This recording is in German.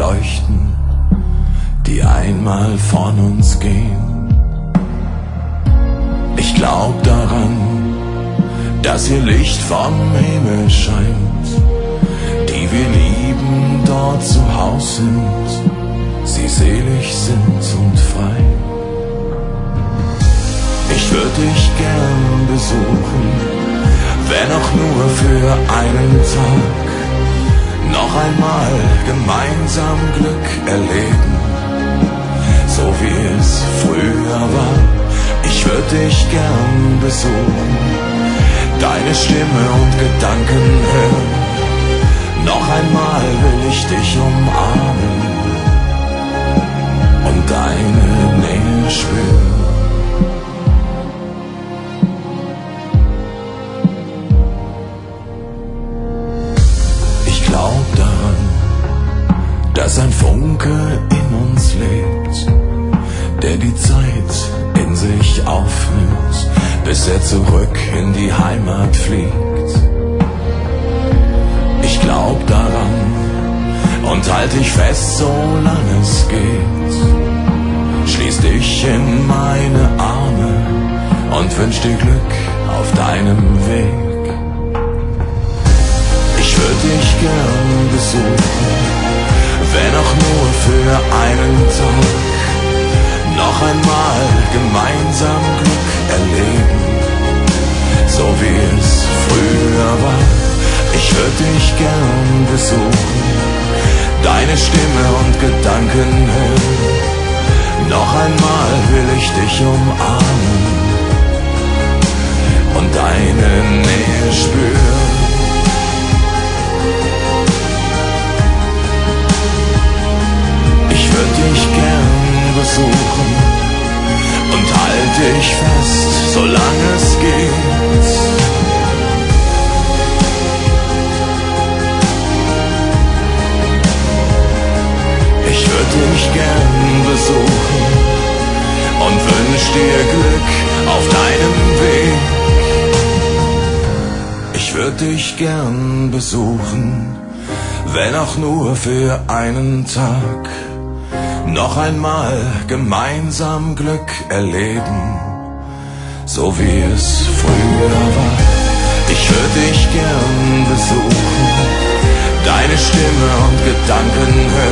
leuchten, die einmal von uns gehen. Ich glaub daran, dass ihr Licht vom Himmel scheint, die wir lieben dort zu Haus sind, sie selig sind und frei. Ich würd dich gern besuchen, wenn auch nur für einen Tag, noch einmal gemeinsam Glück erleben, so wie es früher war. Ich würd dich gern besuchen, deine Stimme und Gedanken hören, noch einmal will ich dich umarmen und deine Nähe spüren. Ich glaub daran, dass ein Funke in uns lebt, der die Zeit in sich aufnimmt, bis er zurück in die Heimat fliegt. Ich glaub daran und halt dich fest, solange es geht. Schließ dich in meine Arme und wünsch dir Glück auf deinem Weg. Ich würd dich gern besuchen, wenn auch nur für einen Tag, noch einmal gemeinsam Glück erleben, so wie es früher war. Ich würd dich gern besuchen, deine Stimme und Gedanken hören, noch einmal will ich dich umarmen und deine Nähe spüren. Ich würd dich gern besuchen und halt dich fest, solange es geht. Ich würd dich gern besuchen und wünsch dir Glück auf deinem Weg. Ich würd dich gern besuchen, wenn auch nur für einen Tag, noch einmal gemeinsam Glück erleben, so wie es früher war. Ich würd dich gern besuchen, deine Stimme und Gedanken hören,